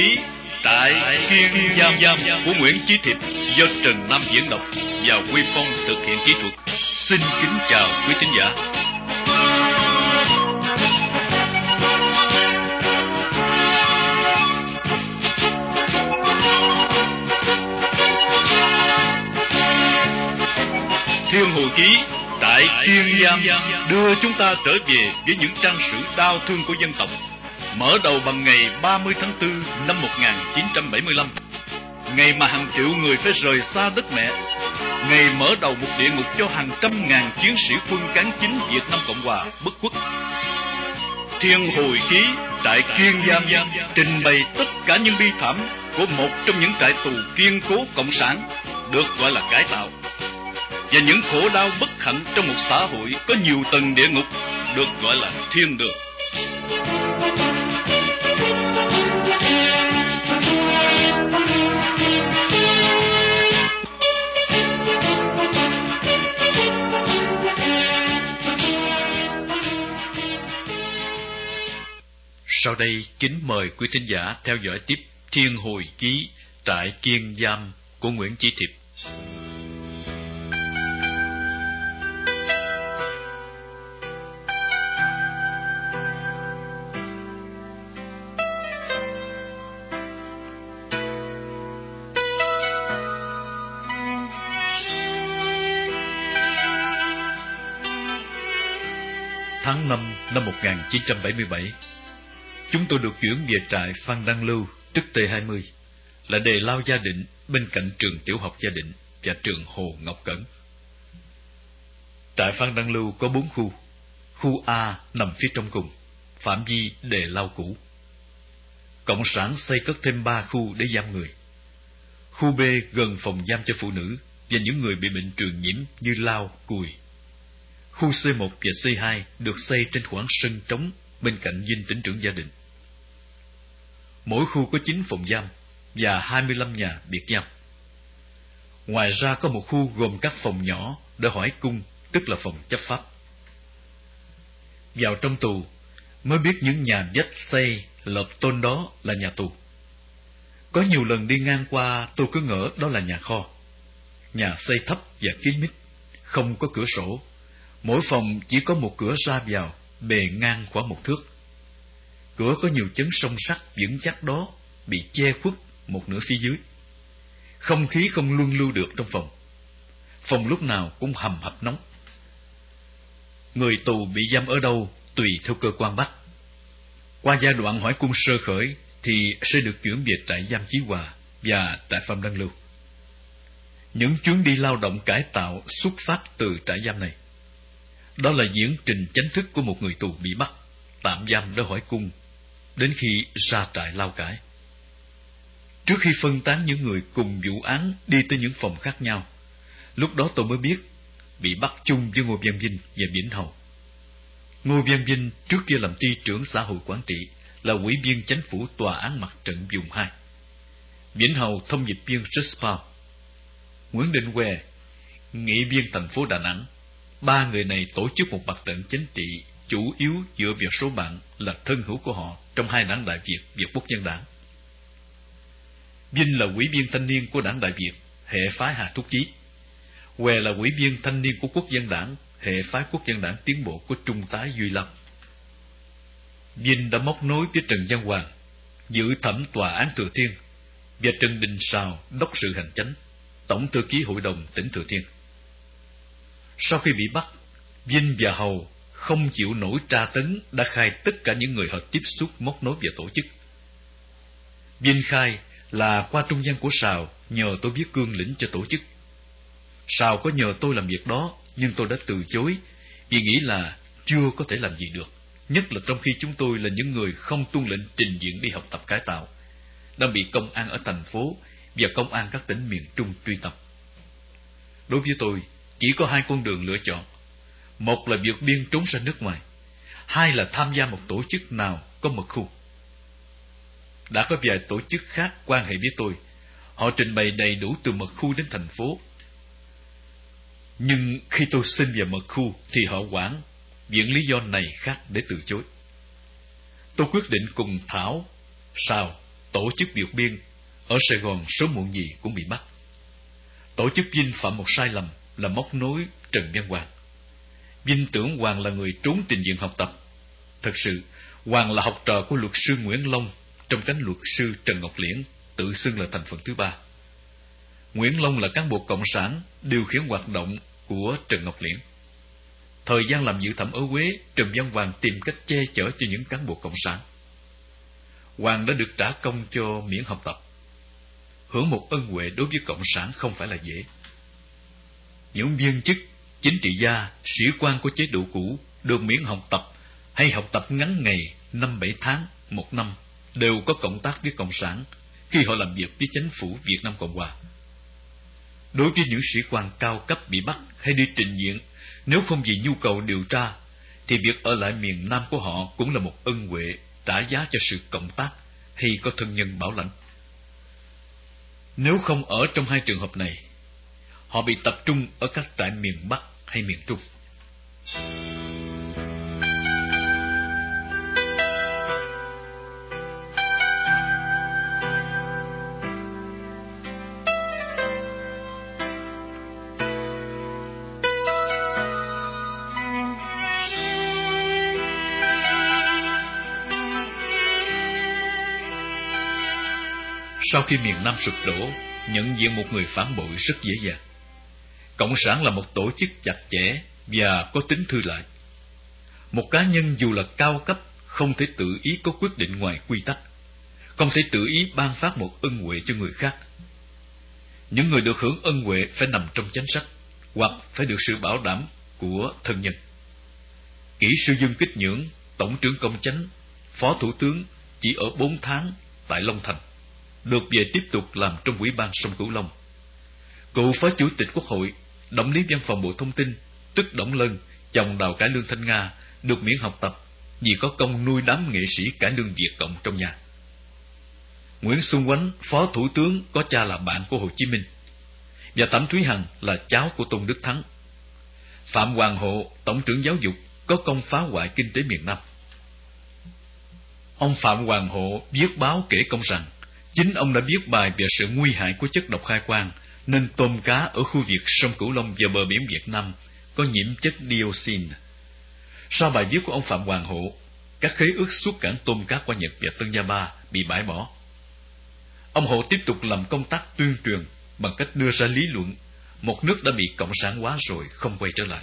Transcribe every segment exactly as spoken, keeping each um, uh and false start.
ký tại Kiên Giam của Nguyễn Chí Thiệp do Trần Nam diễn đọc và Quy Phong thực hiện kỹ thuật. Xin kính chào quý thính giả. Thiên Hồi Ký tại Kiên Giam đưa chúng ta trở về với những trang sử đau thương của dân tộc, mở đầu bằng ngày ba mươi tháng tư năm một nghìn chín trăm bảy mươi lăm, ngày mà hàng triệu người phải rời xa đất mẹ, ngày mở đầu một địa ngục cho hàng trăm ngàn chiến sĩ quân cán chính Việt Nam Cộng Hòa bất khuất. Thiên Hồi Ký tại Kiên Giam trình bày tất cả những bi thảm của một trong những trại tù kiên cố cộng sản được gọi là cải tạo, và những khổ đau bất hạnh trong một xã hội có nhiều tầng địa ngục được gọi là thiên đường. Sau đây kính mời quý thính giả theo dõi tiếp Thiên Hồi Ký tại Kiên Giam của Nguyễn Chí Thiệp. Tháng năm năm một nghìn chín trăm bảy mươi bảy, chúng tôi được chuyển về trại Phan Đăng Lưu, tức T hai mươi, là Đề Lao Gia Định, bên cạnh trường tiểu học Gia Định và trường Hồ Ngọc Cẩn. Trại Phan Đăng Lưu có bốn khu. Khu A nằm phía trong cùng, phạm vi Đề Lao cũ. Cộng sản xây cất thêm ba khu để giam người. Khu B gần phòng giam cho phụ nữ và những người bị bệnh truyền nhiễm như lao, cùi. Khu C một và C hai được xây trên khoảng sân trống bên cạnh dinh tỉnh trưởng Gia Định. Mỗi khu có chín phòng giam và hai mươi lăm nhà biệt giam. Ngoài ra có một khu gồm các phòng nhỏ để hỏi cung, tức là phòng chấp pháp. Vào trong tù mới biết những nhà vách xây lợp tôn đó là nhà tù. Có nhiều lần đi ngang qua tôi cứ ngỡ đó là nhà kho. Nhà xây thấp và kín mít, không có cửa sổ. Mỗi phòng chỉ có một cửa ra vào, bề ngang khoảng một thước. Cửa có nhiều chấn song sắt vững chắc đó bị che khuất một nửa phía dưới. Không khí không luân lưu được trong phòng. Phòng lúc nào cũng hầm hập nóng. Người tù bị giam ở đâu tùy theo cơ quan bắt. Qua giai đoạn hỏi cung sơ khởi thì sẽ được chuyển về trại giam Chí Hòa và trại Phan Đăng Lưu. Những chuyến đi lao động cải tạo xuất phát từ trại giam này. Đó là diễn trình chính thức của một người tù bị bắt, tạm giam để hỏi cung, đến khi ra trại lao cải. Trước khi phân tán những người cùng vụ án đi tới những phòng khác nhau, lúc đó tôi mới biết bị bắt chung với Ngô Văn Vinh và Vĩnh Hầu. Ngô Văn Vinh trước kia làm ty trưởng xã hội quản trị, là ủy viên chánh phủ tòa án mặt trận vùng hai. Vĩnh Hầu thông dịch viên Schiphol. Nguyễn Định Què, nghị viên thành phố Đà Nẵng. Ba người này tổ chức một mặt trận chính trị chủ yếu dựa vào số bạn là thân hữu của họ trong hai đảng Đại Việt và Quốc dân đảng. Vinh là ủy viên thanh niên của đảng Đại Việt, hệ phái Hà Thúc Chí. Què là ủy viên thanh niên của Quốc dân đảng, hệ phái Quốc dân đảng tiến bộ của Trung tá Duy Lâm. Vinh đã móc nối với Trần Văn Hoàng, giữ thẩm tòa án Thừa Thiên, và Trần Đình Sào, đốc sự hành chánh, tổng thư ký hội đồng tỉnh Thừa Thiên. Sau khi bị bắt, Vinh và Hầu không chịu nổi tra tấn đã khai tất cả những người họ tiếp xúc móc nối và tổ chức. Vinh khai là qua trung gian của Sào nhờ tôi viết cương lĩnh cho tổ chức. Sào có nhờ tôi làm việc đó, nhưng tôi đã từ chối vì nghĩ là chưa có thể làm gì được, nhất là trong khi chúng tôi là những người không tuân lệnh trình diện đi học tập cải tạo, đang bị công an ở thành phố và công an các tỉnh miền Trung truy tập. Đối với tôi, chỉ có hai con đường lựa chọn. Một là vượt biên trốn ra nước ngoài, hai là tham gia một tổ chức nào có mật khu. Đã có vài tổ chức khác quan hệ với tôi, họ trình bày đầy đủ từ mật khu đến thành phố. Nhưng khi tôi xin vào mật khu thì họ hoãn, viện lý do này khác để từ chối. Tôi quyết định cùng Thảo, Sào tổ chức vượt biên ở Sài Gòn sớm muộn gì cũng bị bắt. Tổ chức Vinh phạm một sai lầm là móc nối Trần Văn Hoàng. Vinh tưởng Hoàng là người trốn trình diện học tập. Thật sự, Hoàng là học trò của luật sư Nguyễn Long trong cánh luật sư Trần Ngọc Liễn, tự xưng là thành phần thứ ba. Nguyễn Long là cán bộ cộng sản điều khiển hoạt động của Trần Ngọc Liễn. Thời gian làm dự thẩm ở Huế, Trần Văn Hoàng tìm cách che chở cho những cán bộ cộng sản. Hoàng đã được trả công cho miễn học tập. Hưởng một ân huệ đối với cộng sản không phải là dễ. Những viên chức, chính trị gia, sĩ quan của chế độ cũ được miễn học tập hay học tập ngắn ngày năm bảy tháng, một năm đều có cộng tác với cộng sản khi họ làm việc với chính phủ Việt Nam Cộng Hòa. Đối với những sĩ quan cao cấp bị bắt hay đi trình diện, nếu không vì nhu cầu điều tra, thì việc ở lại miền Nam của họ cũng là một ân huệ trả giá cho sự cộng tác hay có thân nhân bảo lãnh. Nếu không ở trong hai trường hợp này, họ bị tập trung ở các trại miền Bắc hay miền Trung. Sau khi miền Nam sụp đổ, nhận diện một người phản bội rất dễ dàng. Cộng sản là một tổ chức chặt chẽ và có tính thư lại. Một cá nhân dù là cao cấp không thể tự ý có quyết định ngoài quy tắc, không thể tự ý ban phát một ân huệ cho người khác. Những người được hưởng ân huệ phải nằm trong chính sách, hoặc phải được sự bảo đảm của thân nhân. Kỹ sư Dương Kích Nhưỡng, Tổng trưởng Công chánh, Phó Thủ tướng chỉ ở bốn tháng tại Long Thành, được về tiếp tục làm trong Ủy ban sông Cửu Long. Cựu Phó Chủ tịch Quốc hội, Tổng lý Văn phòng Bộ Thông tin, tức Đổng Lân, chồng Đào Cải Lương Thanh Nga, được miễn học tập vì có công nuôi đám nghệ sĩ cải lương Việt Cộng trong nhà. Nguyễn Xuân Oánh, Phó Thủ tướng, có cha là bạn của Hồ Chí Minh, và Thẩm Thúy Hằng là cháu của Tôn Đức Thắng. Phạm Hoàng Hộ, Tổng trưởng Giáo dục, có công phá hoại kinh tế miền Nam. Ông Phạm Hoàng Hộ viết báo kể công rằng chính ông đã viết bài về sự nguy hại của chất độc khai quang, nên tôm cá ở khu vực sông Cửu Long và bờ biển Việt Nam có nhiễm chất dioxin. Sau bài viết của ông Phạm Hoàng Hộ, các khế ước xuất cảng tôm cá qua Nhật và Tân Gia Ba bị bãi bỏ. Ông Hộ tiếp tục làm công tác tuyên truyền bằng cách đưa ra lý luận một nước đã bị cộng sản hóa rồi không quay trở lại.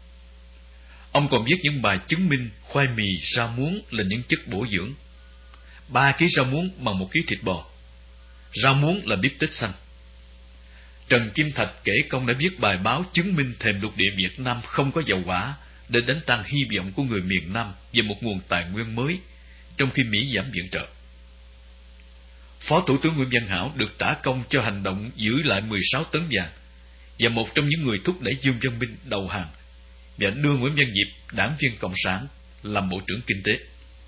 Ông còn viết những bài chứng minh khoai mì, rau muống là những chất bổ dưỡng. Ba ký rau muống bằng một ký thịt bò. Rau muống là bít tết xanh. Trần Kim Thạch kể công đã viết bài báo chứng minh thềm lục địa Việt Nam không có dầu hỏa để đánh tan hy vọng của người miền Nam về một nguồn tài nguyên mới, trong khi Mỹ giảm viện trợ. Phó Thủ tướng Nguyễn Văn Hảo được trả công cho hành động giữ lại mười sáu tấn vàng, và một trong những người thúc đẩy Dương Văn Minh đầu hàng và đưa Nguyễn Văn Diệp, đảng viên Cộng sản, làm Bộ trưởng Kinh tế.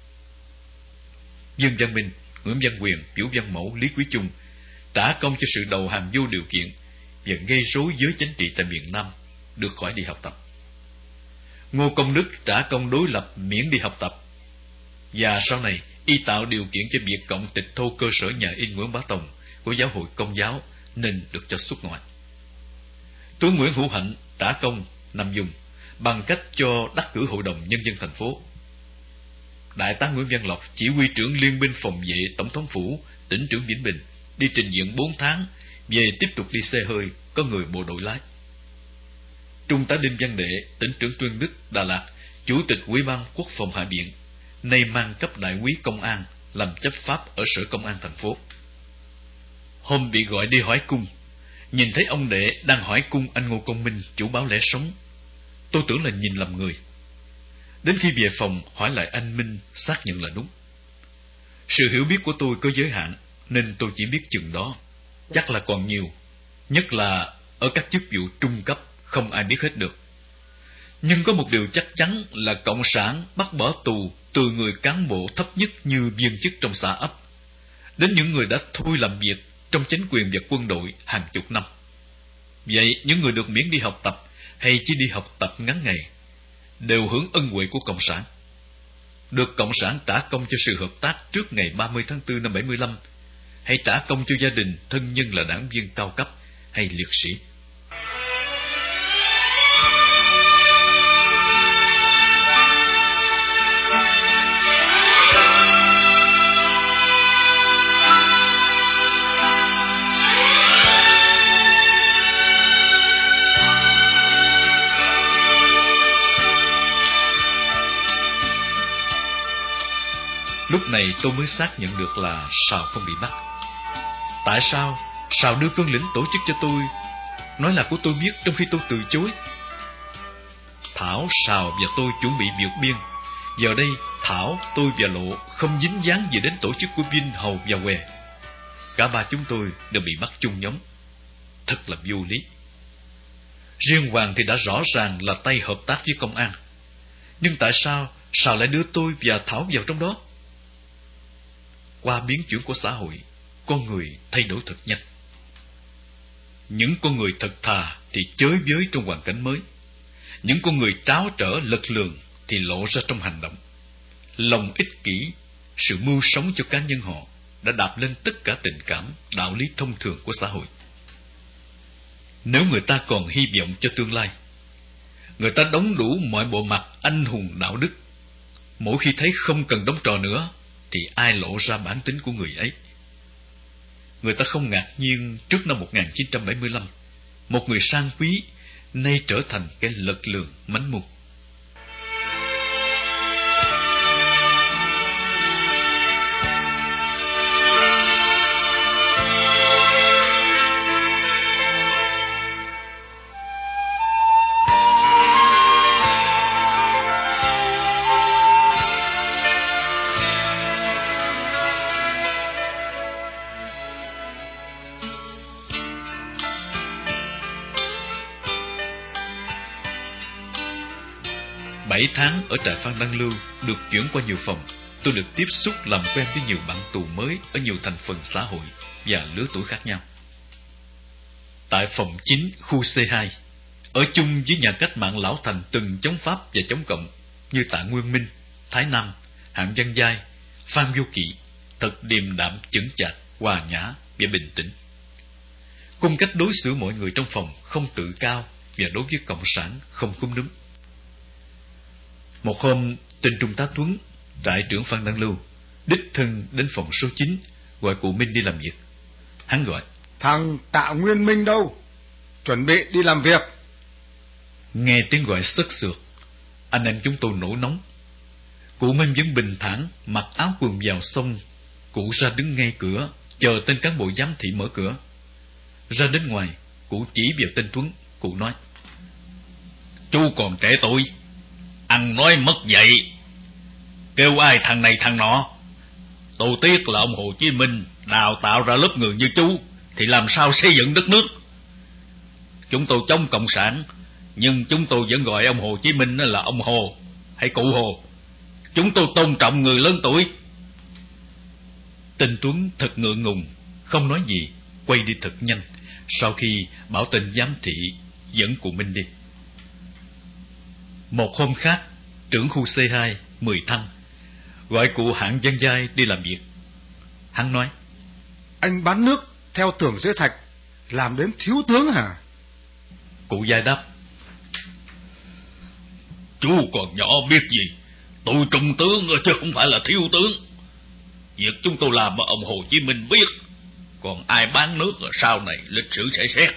Dương Văn Minh, Nguyễn Văn Quyền, Vũ Văn Mẫu, Lý Quý Chung trả công cho sự đầu hàng vô điều kiện và gây rối giới chính trị tại miền Nam, được khỏi đi học tập. Ngô Công Đức trả công đối lập miễn đi học tập, và sau này y tạo điều kiện cho Việt Cộng tịch thu cơ sở nhà in Nguyễn Bá Tòng của Giáo hội Công giáo nên được cho xuất ngoại. Tướng Nguyễn Hữu Hạnh trả công nằm dùng bằng cách cho đắc cử Hội đồng Nhân dân thành phố. Đại tá Nguyễn Văn Lộc, chỉ huy trưởng Liên binh phòng vệ Tổng thống phủ, tỉnh trưởng Vĩnh Bình, đi trình diện bốn tháng, về tiếp tục đi xe hơi, có người bộ đội lái. Trung tá Đinh Văn Đệ, tỉnh trưởng Tuyên Đức, Đà Lạt, chủ tịch Ủy ban Quốc phòng Hạ viện, nay mang cấp đại úy công an, làm chấp pháp ở sở công an thành phố. Hôm bị gọi đi hỏi cung, nhìn thấy ông Đệ đang hỏi cung anh Ngô Công Minh, chủ báo Lẽ Sống, tôi tưởng là nhìn lầm người. Đến khi về phòng hỏi lại anh Minh, xác nhận là đúng. Sự hiểu biết của tôi có giới hạn, nên tôi chỉ biết chừng đó, chắc là còn nhiều, nhất là ở các chức vụ trung cấp không ai biết hết được. Nhưng có một điều chắc chắn là Cộng sản bắt bỏ tù từ người cán bộ thấp nhất như viên chức trong xã ấp, đến những người đã thôi làm việc trong chính quyền và quân đội hàng chục năm. Vậy những người được miễn đi học tập hay chỉ đi học tập ngắn ngày đều hưởng ân huệ của Cộng sản, được Cộng sản trả công cho sự hợp tác trước ngày ba mươi tháng tư năm bảy mươi lăm hãy trả công cho gia đình, thân nhân là đảng viên cao cấp hay liệt sĩ. Lúc này tôi mới xác nhận được là Sào không bị bắt. Tại sao Sào đưa cương lĩnh tổ chức cho tôi, nói là của tôi biết trong khi tôi từ chối? Thảo, Sào và tôi chuẩn bị vượt biên. Giờ đây Thảo, tôi và Lộ không dính dáng gì đến tổ chức của Vinh, Hầu và Què. Cả ba chúng tôi đều bị bắt chung nhóm. Thật là vô lý. Riêng Hoàng thì đã rõ ràng là tay hợp tác với công an. Nhưng tại sao Sào lại đưa tôi và Thảo vào trong đó? Qua biến chuyển của xã hội, con người thay đổi thật nhanh. Những con người thật thà thì chới với trong hoàn cảnh mới. Những con người tráo trở lật lường thì lộ ra trong hành động. Lòng ích kỷ, sự mưu sống cho cá nhân họ đã đạp lên tất cả tình cảm, đạo lý thông thường của xã hội. Nếu người ta còn hy vọng cho tương lai, người ta đóng đủ mọi bộ mặt anh hùng đạo đức. Mỗi khi thấy không cần đóng trò nữa thì ai lộ ra bản tính của người ấy. Người ta không ngạc nhiên trước năm một nghìn chín trăm bảy mươi lăm, một người sang quý nay trở thành kẻ lật lường mánh mưu. Bảy tháng ở trại Phan Đăng Lưu, được chuyển qua nhiều phòng, tôi được tiếp xúc làm quen với nhiều bạn tù mới ở nhiều thành phần xã hội và lứa tuổi khác nhau. Tại phòng chín khu C hai, ở chung với nhà cách mạng lão thành từng chống Pháp và chống Cộng như Tạ Nguyên Minh, Thái Nam, Hạng Văn Giai, Phan Vô Kỵ, thật điềm đạm, chững chạc, hòa nhã và bình tĩnh. Cung cách đối xử mọi người trong phòng không tự cao và đối với cộng sản không cúm núm. Một hôm, tên Trung tá Tuấn, trại trưởng Phan Đăng Lưu, đích thân đến phòng số chín gọi cụ Minh đi làm việc. Hắn gọi: Thằng Tạ Nguyên Minh đâu? Chuẩn bị đi làm việc. Nghe tiếng gọi xất xược, anh em chúng tôi nổi nóng. Cụ Minh vẫn bình thản, mặc áo quần vào xong, cụ ra đứng ngay cửa, chờ tên cán bộ giám thị mở cửa. Ra đến ngoài, cụ chỉ vào tên Tuấn, cụ nói: Chú còn trẻ tuổi, ăn nói mất dạy, kêu ai thằng này thằng nọ. Tôi tiếc là ông Hồ Chí Minh đào tạo ra lớp người như chú thì làm sao xây dựng đất nước. Chúng tôi chống cộng sản, nhưng chúng tôi vẫn gọi ông Hồ Chí Minh là ông Hồ hay cụ Hồ. Chúng tôi tôn trọng người lớn tuổi. Tên Tuấn thật ngượng ngùng, không nói gì, quay đi thật nhanh, sau khi bảo tên giám thị dẫn cụ Minh đi. Một hôm khác, trưởng khu C hai, Mười Thăng, gọi cụ Hạng Văn Giai đi làm việc. Hắn nói: Anh bán nước theo tưởng dưới thạch, làm đến thiếu tướng hả? Cụ Giai đáp: Chú còn nhỏ biết gì, tôi trung tướng chứ không phải là thiếu tướng. Việc chúng tôi làm mà ông Hồ Chí Minh biết, còn ai bán nước sau này lịch sử sẽ xét.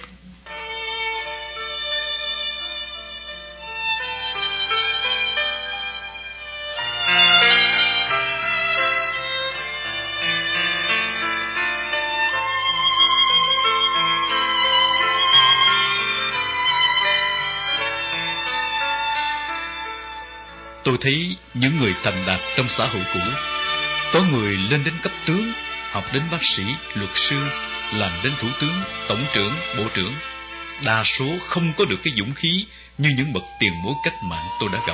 Tôi thấy những người thành đạt trong xã hội cũ, có người lên đến cấp tướng, học đến bác sĩ, luật sư, làm đến thủ tướng, tổng trưởng, bộ trưởng. Đa số không có được cái dũng khí như những bậc tiền bối cách mạng tôi đã gặp.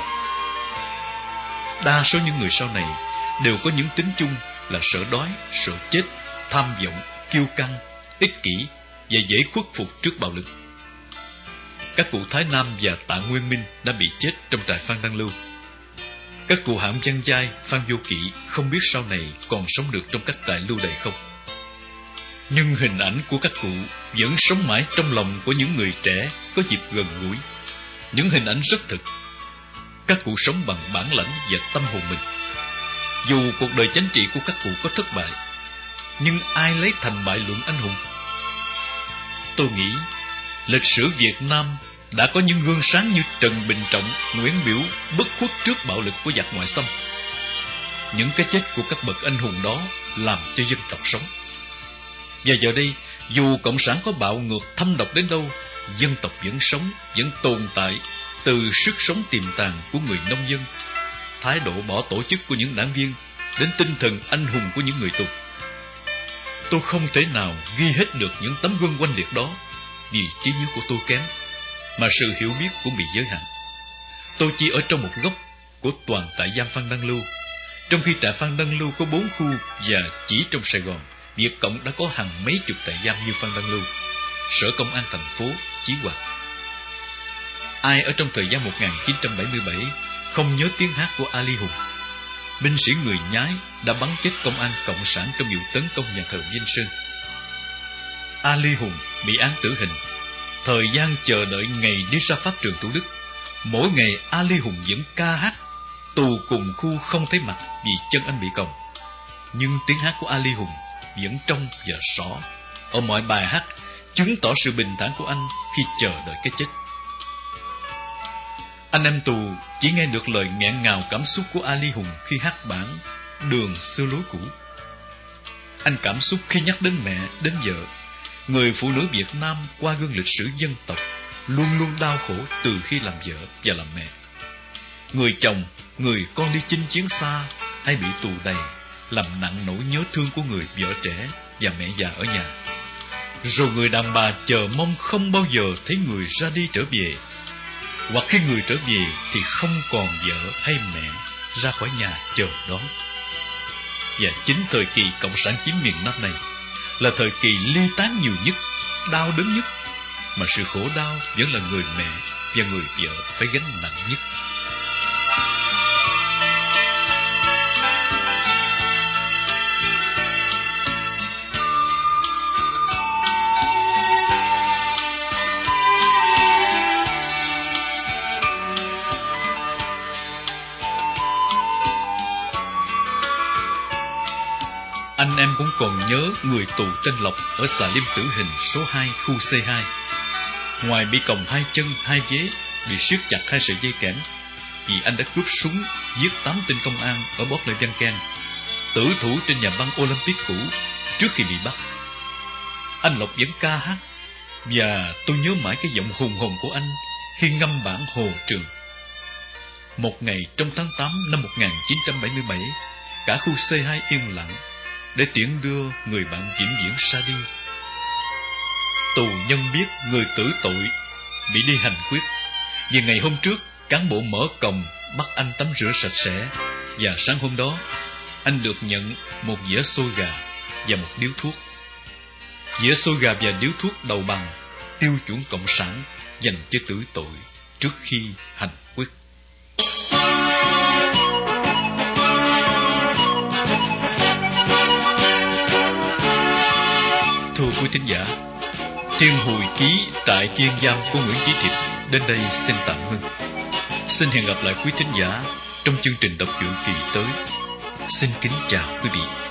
Đa số những người sau này đều có những tính chung là sợ đói, sợ chết, tham vọng, kiêu căng, ích kỷ và dễ khuất phục trước bạo lực. Các cụ Thái Nam và Tạ Nguyên Minh đã bị chết trong trại Phan Đăng Lưu. Các cụ Hạng Văn Giai, Phan Vô Kỵ không biết sau này còn sống được trong các trại lưu đày không. Nhưng hình ảnh của các cụ vẫn sống mãi trong lòng của những người trẻ có dịp gần gũi. Những hình ảnh rất thực. Các cụ sống bằng bản lãnh và tâm hồn mình. Dù cuộc đời chính trị của các cụ có thất bại, nhưng ai lấy thành bại luận anh hùng? Tôi nghĩ lịch sử Việt Nam đã có những gương sáng như Trần Bình Trọng, Nguyễn Biểu bất khuất trước bạo lực của giặc ngoại xâm. Những cái chết của các bậc anh hùng đó làm cho dân tộc sống. Và giờ đây, dù Cộng sản có bạo ngược thâm độc đến đâu, dân tộc vẫn sống, vẫn tồn tại từ sức sống tiềm tàng của người nông dân, thái độ bỏ tổ chức của những đảng viên, đến tinh thần anh hùng của những người tù. Tôi không thể nào ghi hết được những tấm gương oanh liệt đó, vì trí nhớ của tôi kém, mà sự hiểu biết cũng bị giới hạn. Tôi chỉ ở trong một góc của toàn trại giam Phan Đăng Lưu, trong khi trại Phan Đăng Lưu có bốn khu, và chỉ trong Sài Gòn, Việt Cộng đã có hàng mấy chục trại giam như Phan Đăng Lưu. Sở Công an thành phố Chí Hòa. Ai ở trong thời gian một nghìn chín trăm bảy mươi bảy không nhớ tiếng hát của Ali Hùng, binh sĩ người Nhái đã bắn chết công an cộng sản trong vụ tấn công nhà thờ Vinh Sơn? Ali Hùng bị án tử hình. Thời gian chờ đợi ngày đi ra pháp trường Thủ Đức, mỗi ngày Ali Hùng vẫn ca hát tù cùng khu không thấy mặt vì chân anh bị còng. Nhưng tiếng hát của Ali Hùng vẫn trong và rõ ở mọi bài hát, chứng tỏ sự bình thản của anh khi chờ đợi cái chết. Anh em tù chỉ nghe được lời nghẹn ngào cảm xúc của Ali Hùng khi hát bản Đường Xưa Lối Cũ. Anh cảm xúc khi nhắc đến mẹ, đến vợ. Người phụ nữ Việt Nam qua gương lịch sử dân tộc luôn luôn đau khổ từ khi làm vợ và làm mẹ. Người chồng, người con đi chinh chiến xa hay bị tù đầy, làm nặng nỗi nhớ thương của người vợ trẻ và mẹ già ở nhà. Rồi người đàn bà chờ mong không bao giờ thấy người ra đi trở về, hoặc khi người trở về thì không còn vợ hay mẹ ra khỏi nhà chờ đón. Và chính thời kỳ cộng sản chiếm miền Nam này là thời kỳ ly tán nhiều nhất, đau đớn nhất, mà sự khổ đau vẫn là người mẹ và người vợ phải gánh nặng nhất. Anh em cũng còn nhớ người tù tên Lộc ở xà lim tử hình số hai khu C hai. Ngoài bị còng hai chân, hai vế, bị siết chặt hai sợi dây kẽm, vì anh đã cướp súng giết tám tên công an ở Bốt Lê Văn Can, tử thủ trên nhà băng Olympic cũ trước khi bị bắt. Anh Lộc vẫn ca hát, và tôi nhớ mãi cái giọng hùng hồn của anh khi ngâm bản Hồ Trường. Một ngày trong tháng tám năm một nghìn chín trăm bảy mươi bảy, cả khu C hai yên lặng để tiễn đưa người bạn vĩnh viễn ra đi. Tù nhân biết người tử tội bị đi hành quyết, vì ngày hôm trước cán bộ mở còng bắt anh tắm rửa sạch sẽ, và sáng hôm đó anh được nhận một dĩa xôi gà và một điếu thuốc. Dĩa xôi gà và điếu thuốc đầu bằng tiêu chuẩn cộng sản dành cho tử tội trước khi hành quyết. Thưa quý thính giả, trên hồi ký trại kiên giam của Nguyễn Chí Thiệp đến đây xin tạm ngưng. Xin hẹn gặp lại quý thính giả trong chương trình đọc truyện kỳ tới. Xin kính chào quý vị.